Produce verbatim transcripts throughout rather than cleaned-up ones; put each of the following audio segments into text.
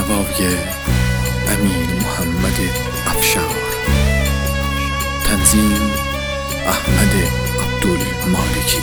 محتوای امیر محمد افشار، تنظیم احمد عبدالمالکی.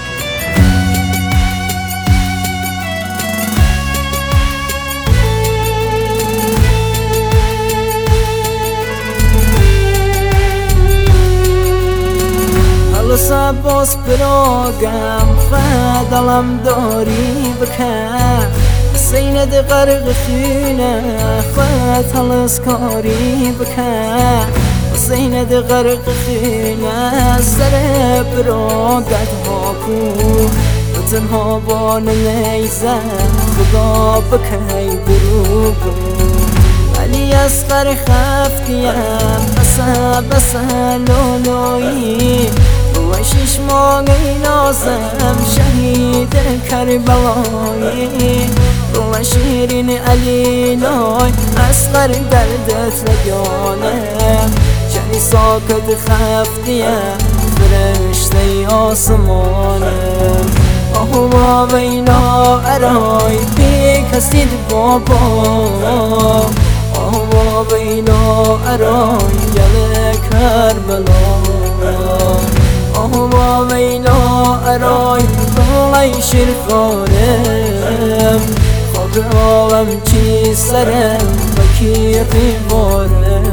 سباس براغم خدلم داری بکن سیند غرق خینه خد هلس کاری بکن سیند غرق خینه سر براغت ها کو و تنها با نیزه خدا بکی برو ولی از غر خفتیم بسه بسه لولویی و شش ماه نازم شهید کربلایی و شیرین علی نای اصغر دردت رگانه جنی ساکت خفتیم فرشته آسمانه آهو با وینا ارای بی کسید بابا آهو با وینا ارای گل کربلا آهو با وینا ارای بلای شرفارم خواب عالم چی سرم بکی قیبارم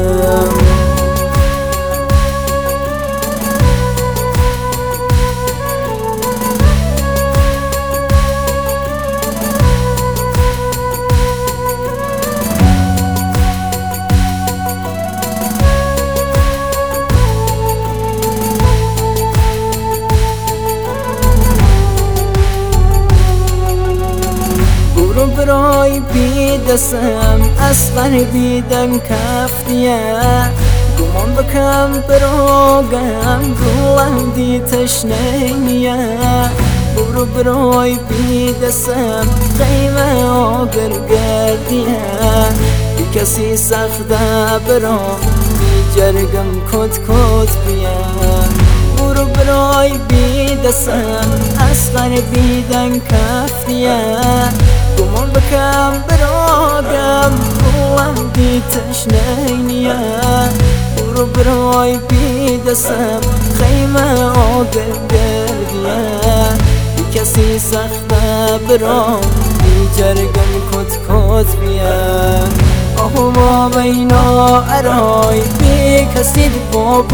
برای بیدسم اصغر بیدن کفتیه گمان بکم براغم گلم دی تشنیه برو برای بیدسم قیمه آگر گردیه بی کسی سخته برا بی جرگم کت کت بیه برو برای بیدسم اصغر بیدن کفتیه گمان بکم براغم گلم دی تشنیه برو برای بیدسم خیمه آگر گردیه بی کسی سخته برام بی جرگم کت کت بیه آهو با وینا ارای بی کسی بابا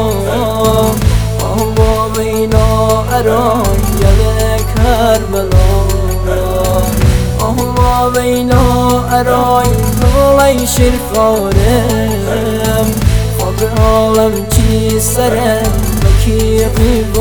آهو با وینا ارای گل کربلا آهو با وینا ارای بلای شرفارم خواب عالم چی سرم بکی قیب